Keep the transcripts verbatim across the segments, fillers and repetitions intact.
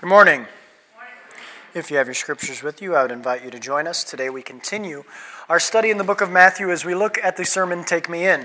Good morning. If you have your scriptures with you, I would invite you to join us. Today we continue our study in the book of Matthew as we look at the sermon, Take Me In.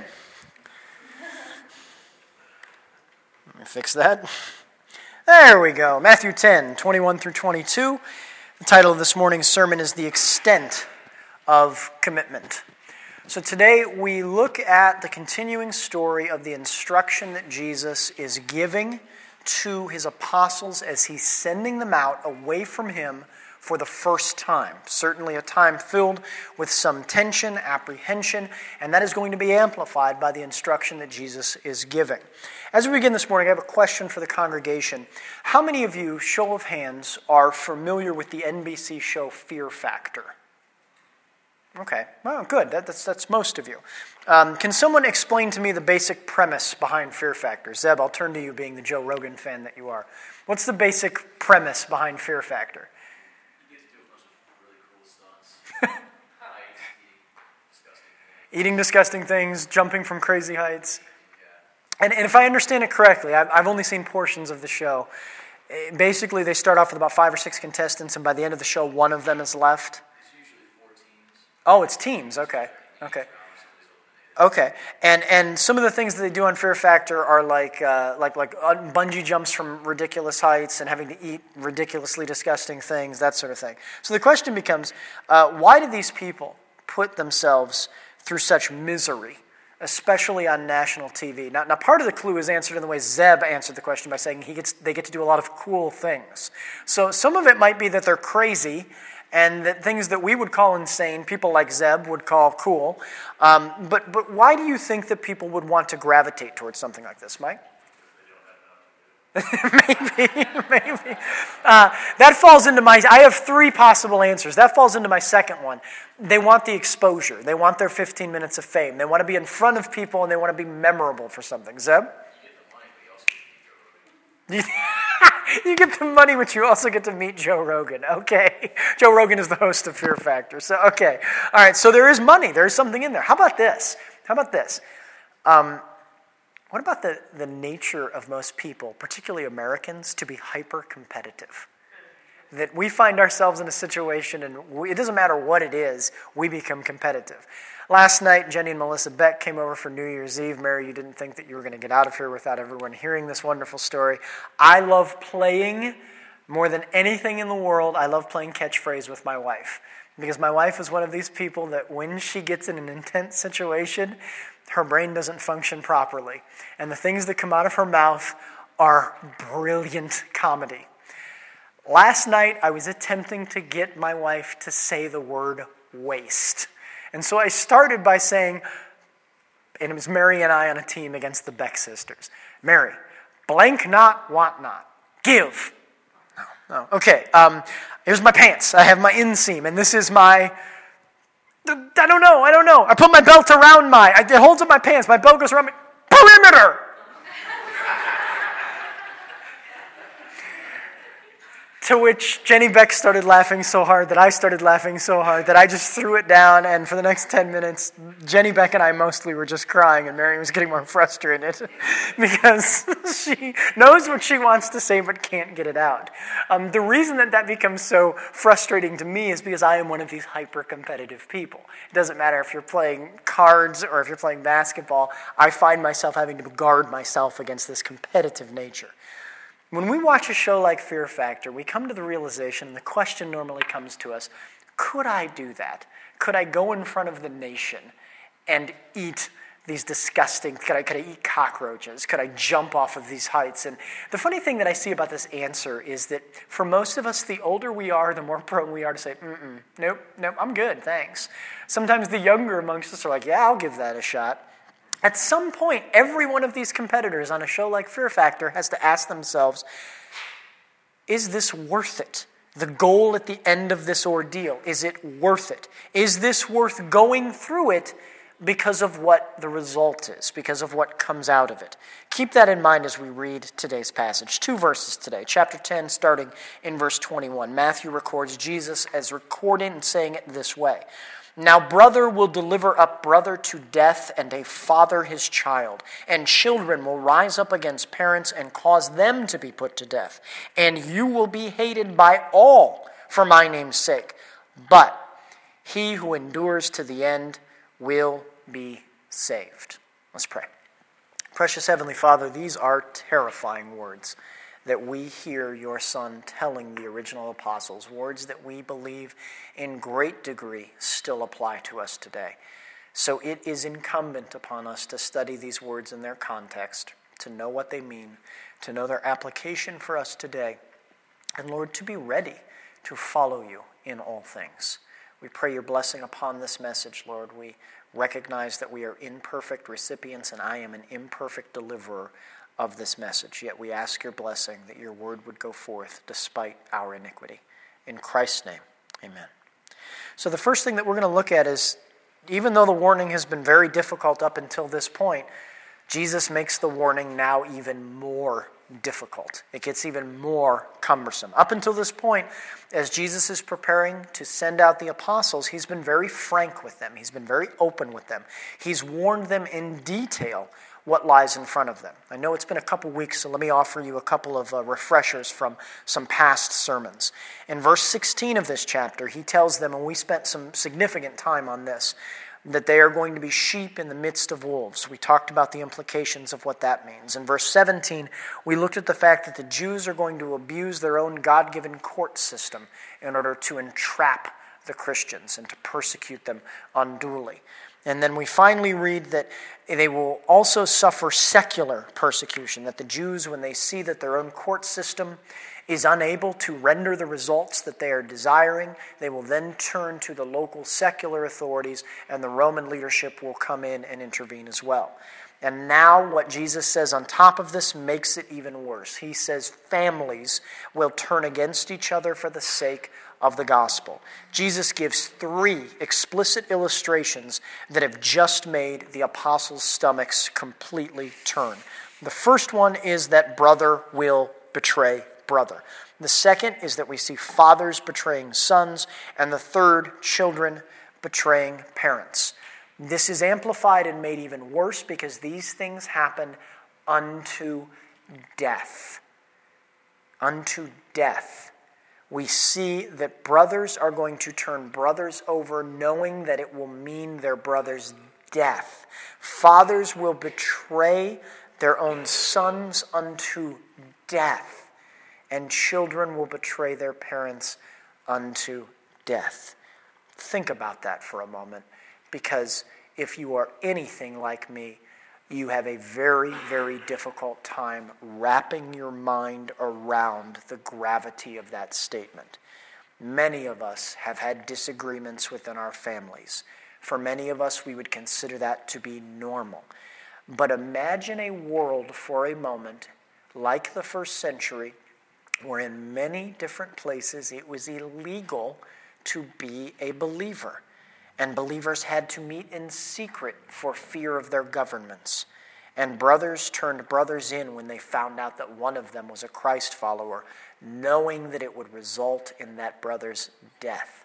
Let me fix that. There we go. Matthew ten, twenty-one through twenty-two. The title of this morning's sermon is The Extent of Commitment. So today we look at the continuing story of the instruction that Jesus is giving to his apostles as he's sending them out away from him for the first time. Certainly a time filled with some tension, apprehension, and that is going to be amplified by the instruction that Jesus is giving. As we begin this morning, I have a question for the congregation. How many of you, show of hands, are familiar with the N B C show Fear Factor? Okay, well, good. That, that's, that's most of you. Um, can someone explain to me the basic premise behind Fear Factor? Zeb, I'll turn to you, being the Joe Rogan fan that you are. What's the basic premise behind Fear Factor? You get to do a bunch of really cool stunts. Heights, eating disgusting things, jumping from crazy heights. Yeah. And, and if I understand it correctly, I've, I've only seen portions of the show. Basically, they start off with about five or six contestants, and by the end of the show, one of them is left. Oh, it's teams. Okay. Okay. Okay. And and some of the things that they do on Fear Factor are like uh, like like bungee jumps from ridiculous heights and having to eat ridiculously disgusting things, that sort of thing. So the question becomes, uh, why did these people put themselves through such misery, especially on national T V? Now, now part of the clue is answered in the way Zeb answered the question by saying he gets they get to do a lot of cool things. So some of it might be that they're crazy, and that things that we would call insane, people like Zeb would call cool. Um, but but why do you think that people would want to gravitate towards something like this, Mike? maybe, maybe. Uh, that falls into my, I have three possible answers. That falls into my second one. They want the exposure. They want their fifteen minutes of fame. They want to be in front of people, and they want to be memorable for something. Zeb? You get the money, but you also get to meet Joe Rogan. Okay. Joe Rogan is the host of Fear Factor. So, okay. All right, so there is money. There is something in there. How about this? How about this? Um, what about the, the nature of most people, particularly Americans, to be hyper-competitive? That we find ourselves in a situation, and we, it doesn't matter what it is, we become competitive. Last night, Jenny and Melissa Beck came over for New Year's Eve. Mary, you didn't think that you were going to get out of here without everyone hearing this wonderful story. I love playing, more than anything in the world, I love playing catchphrase with my wife. Because my wife is one of these people that when she gets in an intense situation, her brain doesn't function properly. And the things that come out of her mouth are brilliant comedy. Last night, I was attempting to get my wife to say the word waste. And so I started by saying, and it was Mary and I on a team against the Beck sisters. Mary, blank not, want not. Give. No, no. Okay, um, here's my pants. I have my inseam, and this is my, I don't know, I don't know. I put my belt around my, it holds up my pants. My belt goes around my perimeter. To which Jenny Beck started laughing so hard that I started laughing so hard that I just threw it down, and for the next ten minutes, Jenny Beck and I mostly were just crying, and Mary was getting more frustrated because she knows what she wants to say but can't get it out. Um, the reason that that becomes so frustrating to me is because I am one of these hyper-competitive people. It doesn't matter if you're playing cards or if you're playing basketball, I find myself having to guard myself against this competitive nature. When we watch a show like Fear Factor, we come to the realization, and the question normally comes to us, could I do that? Could I go in front of the nation and eat these disgusting, could I, could I eat cockroaches? Could I jump off of these heights? And the funny thing that I see about this answer is that for most of us, the older we are, the more prone we are to say, mm-mm, nope, nope, I'm good, thanks. Sometimes the younger amongst us are like, yeah, I'll give that a shot. At some point, every one of these competitors on a show like Fear Factor has to ask themselves, is this worth it? The goal at the end of this ordeal, is it worth it? Is this worth going through it because of what the result is, because of what comes out of it? Keep that in mind as we read today's passage. Two verses today, chapter ten, starting in verse twenty-one. Matthew records Jesus as recording and saying it this way. Now brother will deliver up brother to death, and a father his child. And children will rise up against parents and cause them to be put to death. And you will be hated by all for my name's sake. But he who endures to the end will be saved. Let's pray. Precious Heavenly Father, these are terrifying words that we hear your Son telling the original apostles, words that we believe in great degree still apply to us today. So it is incumbent upon us to study these words in their context, to know what they mean, to know their application for us today, and Lord, to be ready to follow you in all things. We pray your blessing upon this message, Lord. We recognize that we are imperfect recipients, and I am an imperfect deliverer of this message. Yet we ask your blessing that your word would go forth despite our iniquity. In Christ's name, amen. So the first thing that we're going to look at is, even though the warning has been very difficult up until this point, Jesus makes the warning now even more difficult. It gets even more cumbersome. Up until this point, as Jesus is preparing to send out the apostles, he's been very frank with them. He's been very open with them. He's warned them in detail what lies in front of them. I know it's been a couple weeks, so let me offer you a couple of uh, refreshers from some past sermons. In verse sixteen of this chapter, he tells them, and we spent some significant time on this, that they are going to be sheep in the midst of wolves. We talked about the implications of what that means. In verse seventeen, we looked at the fact that the Jews are going to abuse their own God-given court system in order to entrap the Christians and to persecute them unduly. And then we finally read that they will also suffer secular persecution, that the Jews, when they see that their own court system is unable to render the results that they are desiring, they will then turn to the local secular authorities, and the Roman leadership will come in and intervene as well. And now what Jesus says on top of this makes it even worse. He says families will turn against each other for the sake of the gospel. Jesus gives three explicit illustrations that have just made the apostles' stomachs completely turn. The first one is that brother will betray brother. The second is that we see fathers betraying sons, and the third, children betraying parents. This is amplified and made even worse because these things happen unto death. Unto death. We see that brothers are going to turn brothers over, knowing that it will mean their brother's death. Fathers will betray their own sons unto death, and children will betray their parents unto death. Think about that for a moment, because if you are anything like me, you have a very, very difficult time wrapping your mind around the gravity of that statement. Many of us have had disagreements within our families. For many of us, we would consider that to be normal. But imagine a world for a moment, like the first century, where in many different places it was illegal to be a believer. And believers had to meet in secret for fear of their governments. And brothers turned brothers in when they found out that one of them was a Christ follower, knowing that it would result in that brother's death.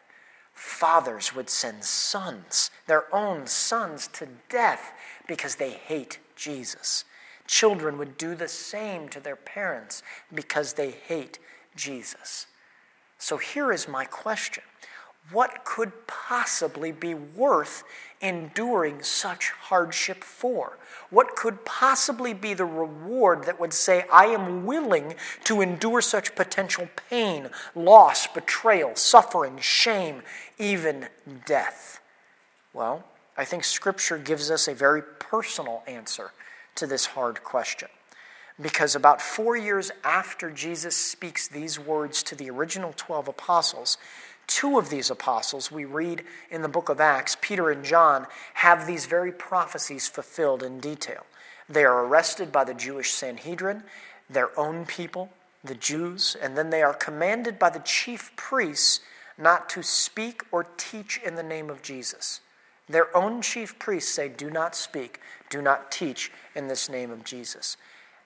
Fathers would send sons, their own sons, to death because they hate Jesus. Children would do the same to their parents because they hate Jesus. So here is my question. What could possibly be worth enduring such hardship for? What could possibly be the reward that would say, I am willing to endure such potential pain, loss, betrayal, suffering, shame, even death? Well, I think Scripture gives us a very personal answer to this hard question. Because about four years after Jesus speaks these words to the original twelve apostles, two of these apostles, we read in the book of Acts, Peter and John, have these very prophecies fulfilled in detail. They are arrested by the Jewish Sanhedrin, their own people, the Jews, and then they are commanded by the chief priests not to speak or teach in the name of Jesus. Their own chief priests say, do not speak, do not teach in this name of Jesus.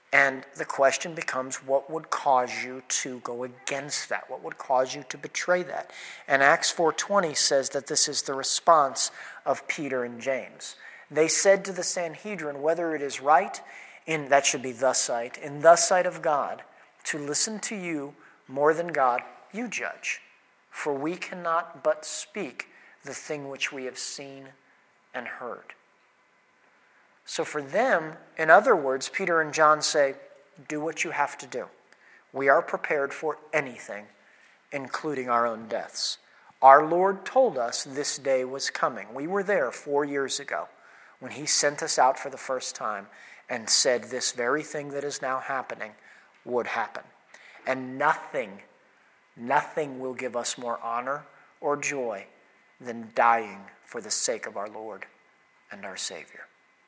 And the question becomes, what would cause you to go against that? What would cause you to betray that? And Acts four twenty says that this is the response of Peter and James. They said to the Sanhedrin, whether it is right, in that should be the sight, in the sight of God, to listen to you more than God, you judge. For we cannot but speak the thing which we have seen and heard. So for them, in other words, Peter and John say, do what you have to do. We are prepared for anything, including our own deaths. Our Lord told us this day was coming. We were there four years ago when he sent us out for the first time and said this very thing that is now happening would happen. And nothing, nothing will give us more honor or joy than dying for the sake of our Lord and our Savior.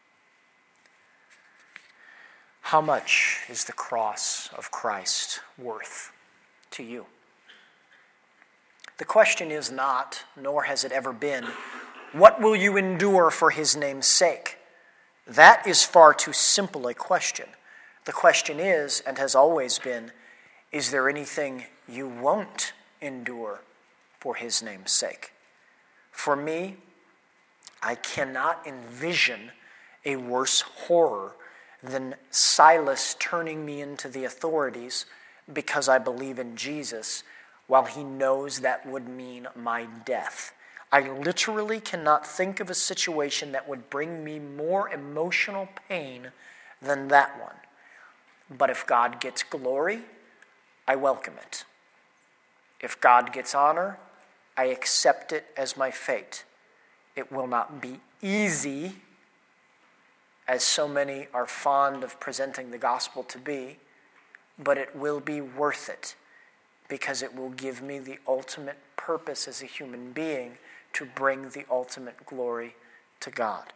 How much is the cross of Christ worth to you? The question is not, nor has it ever been, what will you endure for his name's sake? That is far too simple a question. The question is, and has always been, is there anything you won't endure for his name's sake? For me, I cannot envision a worse horror than Silas turning me into the authorities because I believe in Jesus, while he knows that would mean my death. I literally cannot think of a situation that would bring me more emotional pain than that one. But if God gets glory, I welcome it. If God gets honor, I accept it as my fate. It will not be easy, as so many are fond of presenting the gospel to be, but it will be worth it because it will give me the ultimate purpose as a human being to bring the ultimate glory to God.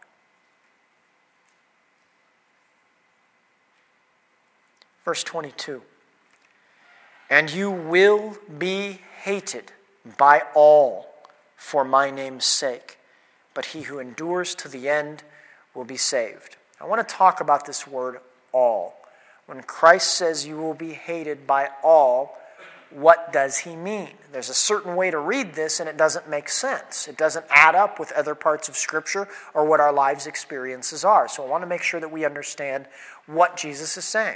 Verse twenty-two, and you will be hated by all for my name's sake, but he who endures to the end will be saved. I want to talk about this word all. When Christ says you will be hated by all, what does he mean? There's a certain way to read this and it doesn't make sense. It doesn't add up with other parts of Scripture or what our lives' experiences are. So I want to make sure that we understand what Jesus is saying.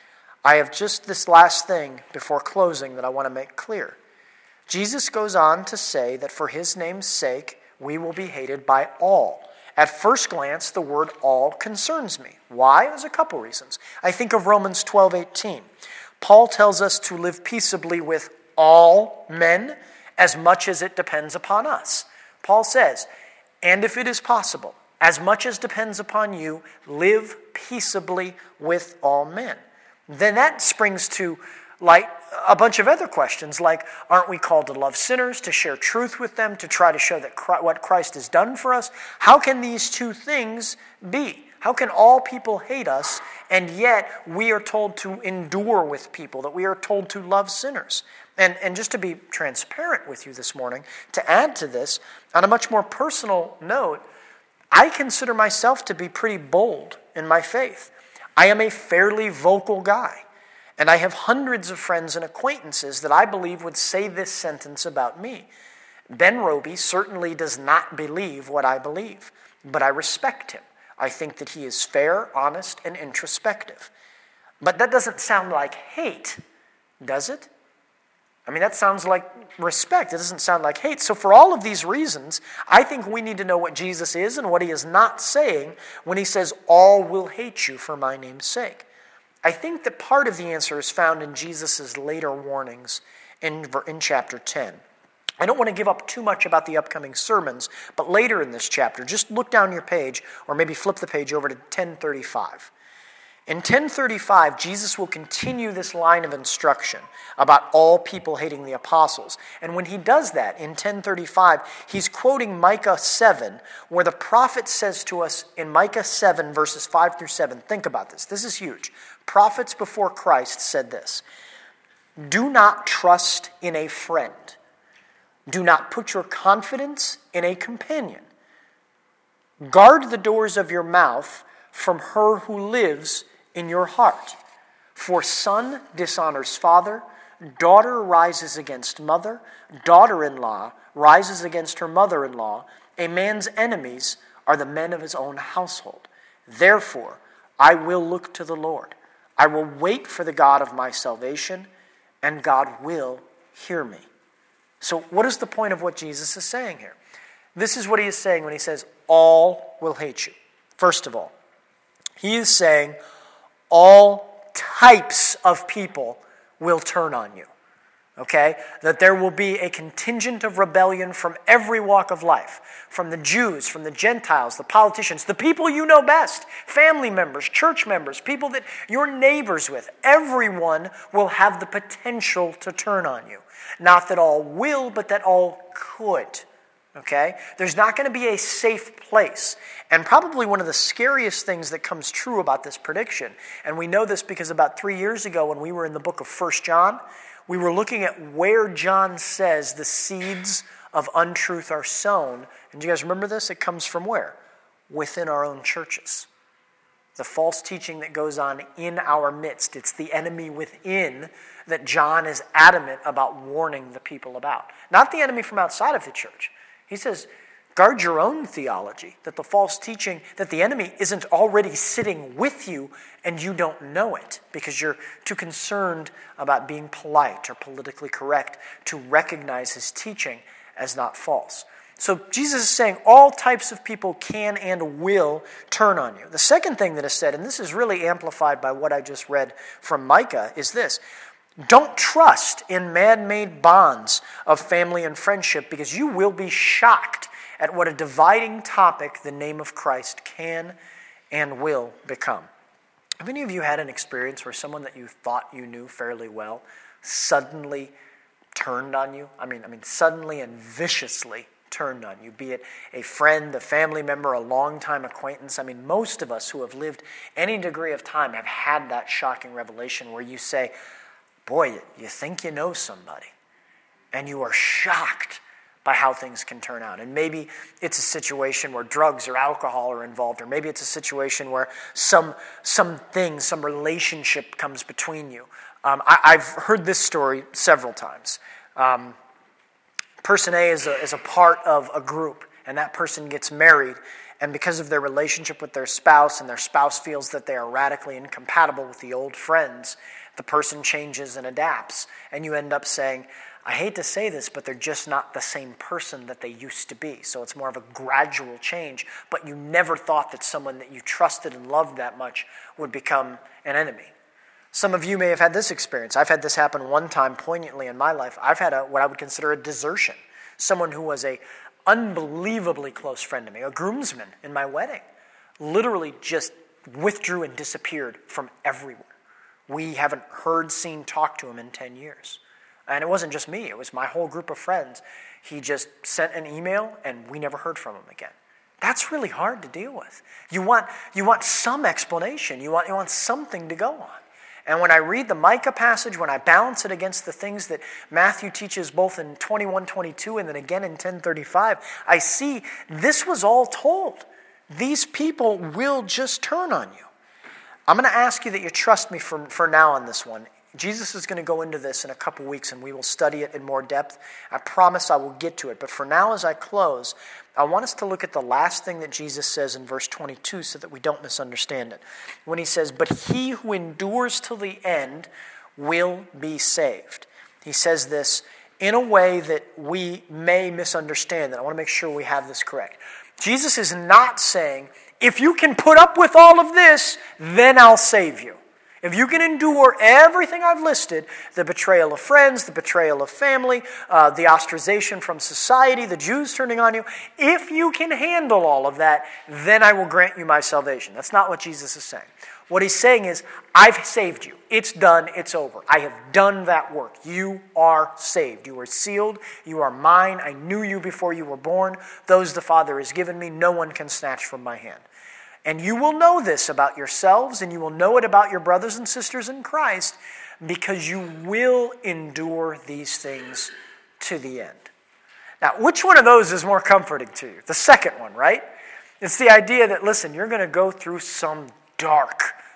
I have just this last thing before closing that I want to make clear. Jesus goes on to say that for his name's sake, we will be hated by all. At first glance, the word all concerns me. Why? There's a couple reasons. I think of Romans twelve eighteen. Paul tells us to live peaceably with all men as much as it depends upon us. Paul says, and if it is possible, as much as depends upon you, live peaceably with all men. Then that springs to light a bunch of other questions, like, aren't we called to love sinners, to share truth with them, to try to show that Christ, what Christ has done for us? How can these two things be? How can all people hate us, and yet we are told to endure with people, that we are told to love sinners? And, and just to be transparent with you this morning, to add to this, on a much more personal note, I consider myself to be pretty bold in my faith. I am a fairly vocal guy. And I have hundreds of friends and acquaintances that I believe would say this sentence about me. Ben Roby certainly does not believe what I believe, but I respect him. I think that he is fair, honest, and introspective. But that doesn't sound like hate, does it? I mean, that sounds like respect. It doesn't sound like hate. So for all of these reasons, I think we need to know what Jesus is and what he is not saying when he says, all will hate you for my name's sake. I think that part of the answer is found in Jesus' later warnings in, in chapter ten. I don't want to give up too much about the upcoming sermons, but later in this chapter, just look down your page, or maybe flip the page over to ten thirty-five. In ten thirty-five, Jesus will continue this line of instruction about all people hating the apostles. And when he does that, in ten thirty-five, he's quoting Micah seven, where the prophet says to us in Micah seven, verses five through seven, think about this, this is huge. Prophets before Christ said this, do not trust in a friend. Do not put your confidence in a companion. Guard the doors of your mouth from her who lives in your heart. For son dishonors father, daughter rises against mother, daughter-in-law rises against her mother-in-law. A man's enemies are the men of his own household. Therefore, I will look to the Lord. I will wait for the God of my salvation, and God will hear me. So what is the point of what Jesus is saying here? This is what he is saying when he says, all will hate you. First of all, he is saying all types of people will turn on you. Okay? That there will be a contingent of rebellion from every walk of life. From the Jews, from the Gentiles, the politicians, the people you know best, family members, church members, people that you're neighbors with. Everyone will have the potential to turn on you. Not that all will, but that all could. Okay? There's not going to be a safe place. And probably one of the scariest things that comes true about this prediction, and we know this because about three years ago when we were in the book of First John, we were looking at where John says the seeds of untruth are sown. And do you guys remember this? It comes from where? Within our own churches. The false teaching that goes on in our midst. It's the enemy within that John is adamant about warning the people about. Not the enemy from outside of the church. He says, guard your own theology, that the false teaching, that the enemy isn't already sitting with you and you don't know it because you're too concerned about being polite or politically correct to recognize his teaching as not false. So Jesus is saying all types of people can and will turn on you. The second thing that is said, and this is really amplified by what I just read from Micah, is this. Don't trust in man-made bonds of family and friendship because you will be shocked at what a dividing topic the name of Christ can and will become. Have any of you had an experience where someone that you thought you knew fairly well suddenly turned on you? I mean, I mean, suddenly and viciously turned on you, be it a friend, a family member, a longtime acquaintance. I mean, most of us who have lived any degree of time have had that shocking revelation where you say, boy, you think you know somebody, and you are shocked by how things can turn out. And maybe it's a situation where drugs or alcohol are involved, or maybe it's a situation where some something, some relationship comes between you. Um, I, I've heard this story several times. Um, person A is a, is a part of a group, and that person gets married, and because of their relationship with their spouse, and their spouse feels that they are radically incompatible with the old friends, the person changes and adapts, and you end up saying, I hate to say this, but they're just not the same person that they used to be. So it's more of a gradual change, but you never thought that someone that you trusted and loved that much would become an enemy. Some of you may have had this experience. I've had this happen one time poignantly in my life. I've had a, what I would consider a desertion. Someone who was a unbelievably close friend to me, a groomsman in my wedding, literally just withdrew and disappeared from everywhere. We haven't heard, seen, talked to him in ten years. And it wasn't just me, it was my whole group of friends. He just sent an email and we never heard from him again. That's really hard to deal with. You want you want some explanation. You want you want something to go on. And when I read the Micah passage, when I balance it against the things that Matthew teaches both in twenty-one twenty-two and then again in ten thirty-five, I see this was all told. These people will just turn on you. I'm going to ask you that you trust me for, for now on this one. Jesus is going to go into this in a couple weeks and we will study it in more depth. I promise I will get to it. But for now, as I close, I want us to look at the last thing that Jesus says in verse twenty-two so that we don't misunderstand it. When he says, but he who endures till the end will be saved. He says this in a way that we may misunderstand, and I want to make sure we have this correct. Jesus is not saying, if you can put up with all of this, then I'll save you. If you can endure everything I've listed, the betrayal of friends, the betrayal of family, uh, the ostracization from society, the Jews turning on you, if you can handle all of that, then I will grant you my salvation. That's not what Jesus is saying. What he's saying is, I've saved you. It's done. It's over. I have done that work. You are saved. You are sealed. You are mine. I knew you before you were born. Those the Father has given me, no one can snatch from my hand. And you will know this about yourselves, and you will know it about your brothers and sisters in Christ, because you will endure these things to the end. Now, which one of those is more comforting to you? The second one, right? It's the idea that, listen, you're going to go through some dark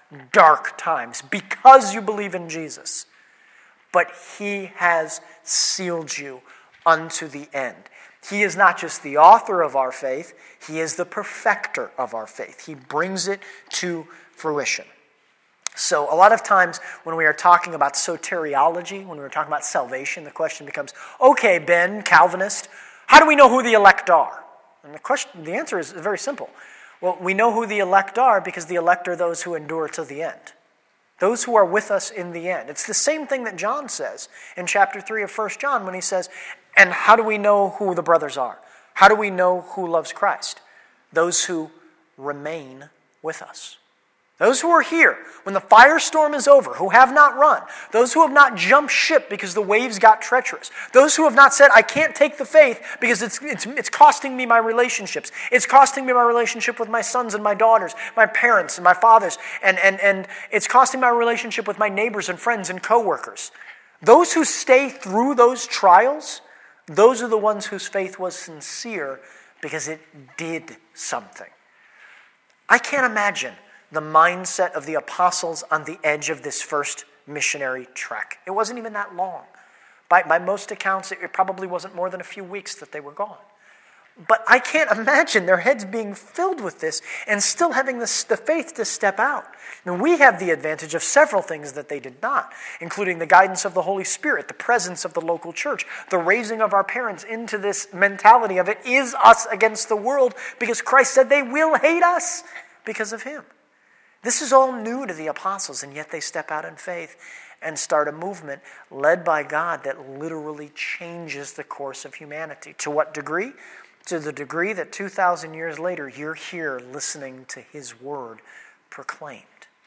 dark times because you believe in Jesus. But he has sealed you unto the end. He is not just the author of our faith, he is the perfecter of our faith. He brings it to fruition. So a lot of times when we are talking about soteriology, when we're talking about salvation, the question becomes, okay, Ben, Calvinist, how do we know who the elect are? And the question, the answer is very simple. Well, we know who the elect are because the elect are those who endure to the end. Those who are with us in the end. It's the same thing that John says in chapter three of First John when he says, and how do we know who the brothers are? How do we know who loves Christ? Those who remain with us. Those who are here when the firestorm is over, who have not run. Those who have not jumped ship because the waves got treacherous. Those who have not said, I can't take the faith because it's, it's, it's costing me my relationships. It's costing me my relationship with my sons and my daughters, my parents and my fathers, and, and, and it's costing my relationship with my neighbors and friends and coworkers. Those who stay through those trials, those are the ones whose faith was sincere because it did something. I can't imagine the mindset of the apostles on the edge of this first missionary trek. It wasn't even that long. By, by most accounts, it probably wasn't more than a few weeks that they were gone. But I can't imagine their heads being filled with this and still having this, the faith to step out. And we have the advantage of several things that they did not, including the guidance of the Holy Spirit, the presence of the local church, the raising of our parents into this mentality of it is us against the world because Christ said they will hate us because of him. This is all new to the apostles, and yet they step out in faith and start a movement led by God that literally changes the course of humanity. To what degree? To the degree that two thousand years later, you're here listening to his word proclaimed.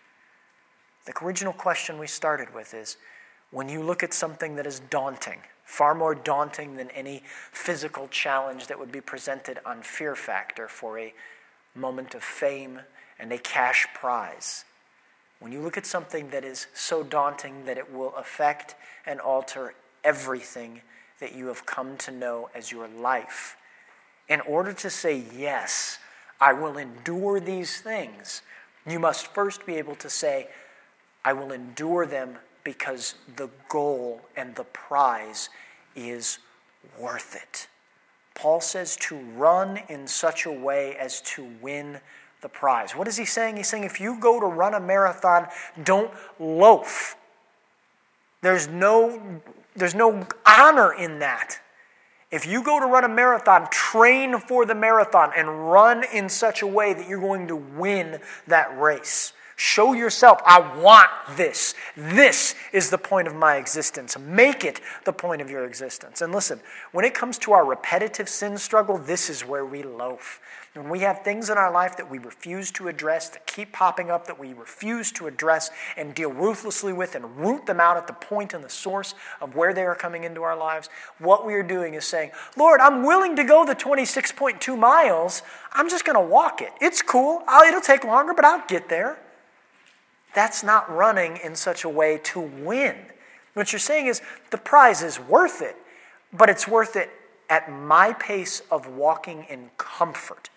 The original question we started with is, when you look at something that is daunting, far more daunting than any physical challenge that would be presented on Fear Factor for a moment of fame and a cash prize. When you look at something that is so daunting that it will affect and alter everything that you have come to know as your life, in order to say, yes, I will endure these things, you must first be able to say, I will endure them because the goal and the prize is worth it. Paul says to run in such a way as to win the prize. What is he saying? He's saying if you go to run a marathon, don't loaf. There's no, there's no honor in that. If you go to run a marathon, train for the marathon and run in such a way that you're going to win that race. Show yourself, I want this. This is the point of my existence. Make it the point of your existence. And listen, when it comes to our repetitive sin struggle, this is where we loaf. When we have things in our life that we refuse to address, that keep popping up, that we refuse to address and deal ruthlessly with and root them out at the point and the source of where they are coming into our lives, what we are doing is saying, Lord, I'm willing to go the twenty-six point two miles. I'm just going to walk it. It's cool. I'll, it'll take longer, but I'll get there. That's not running in such a way to win. What you're saying is the prize is worth it, but it's worth it at my pace of walking in comfort,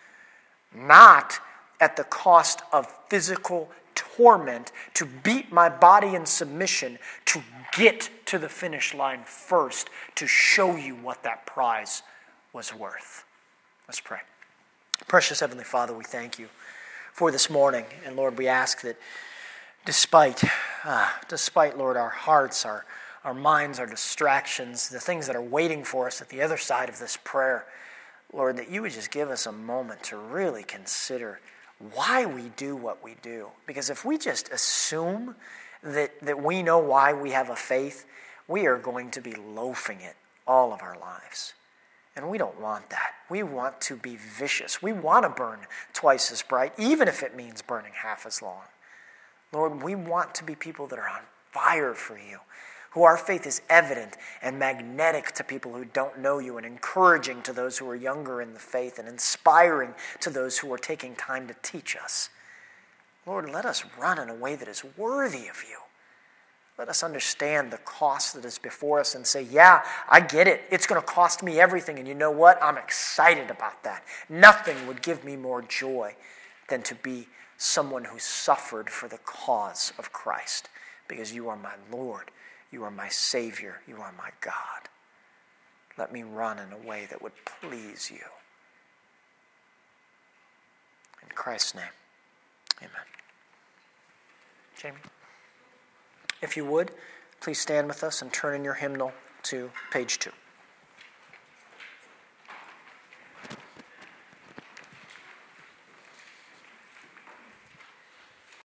not at the cost of physical torment to beat my body in submission to get to the finish line first to show you what that prize was worth. Let's pray. Precious Heavenly Father, we thank you for this morning. And Lord, we ask that Despite, uh, despite, Lord, our hearts, our, our minds, our distractions, the things that are waiting for us at the other side of this prayer, Lord, that you would just give us a moment to really consider why we do what we do. Because if we just assume that, that we know why we have a faith, we are going to be loafing it all of our lives. And we don't want that. We want to be vicious. We want to burn twice as bright, even if it means burning half as long. Lord, we want to be people that are on fire for you, who our faith is evident and magnetic to people who don't know you and encouraging to those who are younger in the faith and inspiring to those who are taking time to teach us. Lord, let us run in a way that is worthy of you. Let us understand the cost that is before us and say, yeah, I get it. It's going to cost me everything. And you know what? I'm excited about that. Nothing would give me more joy than to be someone who suffered for the cause of Christ, because you are my Lord, you are my Savior, you are my God. Let me run in a way that would please you. In Christ's name, amen. Jamie, if you would, please stand with us and turn in your hymnal to page two.